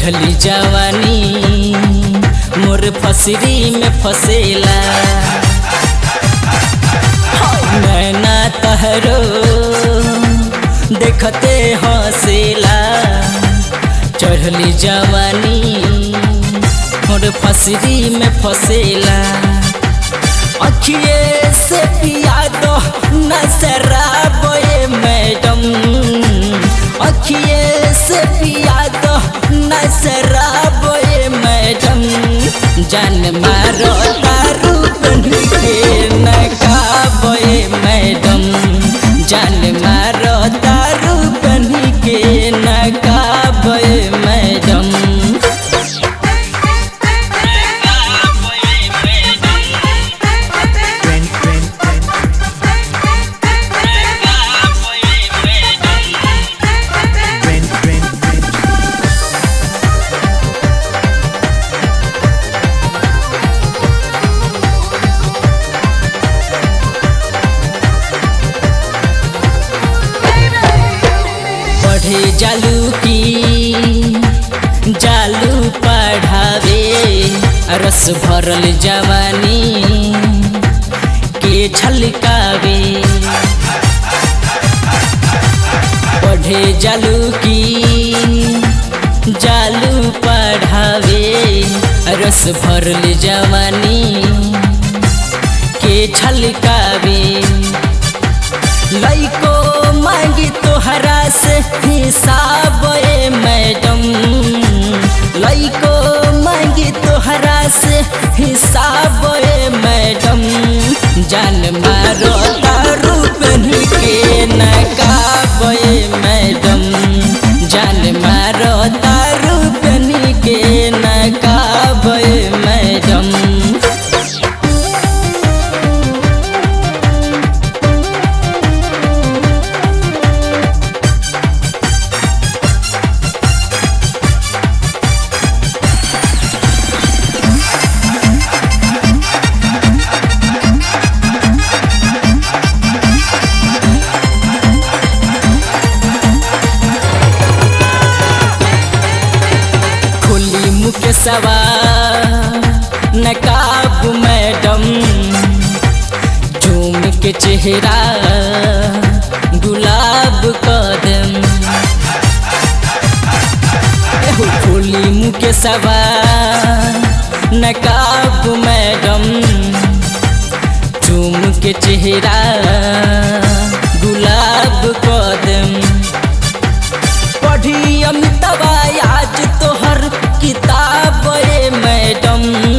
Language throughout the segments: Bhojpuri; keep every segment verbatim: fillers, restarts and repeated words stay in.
चढ़ली जवानी मोर फसरी में फसेला नैना तहरो देखते हंसेला चढ़ली जवानी मोर फसरी में फसेला अखिए से पिया दो नशराब ये मैडम अखिए से पिया दो नशराब ये मैडम जान मारो दारू बन के नकाब ये मैडम जान मारो दारू बन के नकाब ये मैडम पढ़े जालू की जालू पढ़ावे रस भरल जवानी के छलकावे पढ़े जालू की जालू पढ़ावे रस भरल जवानी के छलकावे लइको मांगी तोहरा से हिसाब ए मैडम लइको मांगी तोहरा से हिसाब ए मैडम जान मारो दारू बन के नकाब ए मैडम जान मारो दारू बन के नकाब ए मैडम के सवा नकाब मैडम झूम के चेहरा गुलाब कदम फूली मुँह के सवा नकाब मैडम झूम के चेहरा गुलाब कदम पढ़ी अमिताभ आज तोहर किताब ए मैडम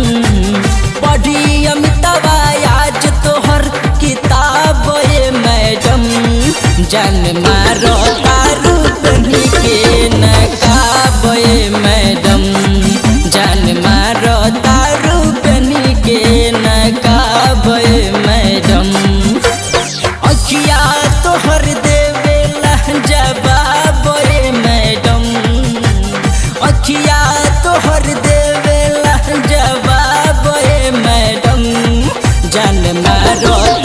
पढ़ी अमिताभ आज तोहर किताब ए मैडम जान मारो दारू बन के नकाब ए मैडम जान मारो दारू बन के नकाब ए मैडम अखिया तोहर देवेला जवाब ए मैडम अखिया तोहर देवेला जवाब ए मैडम जान मारो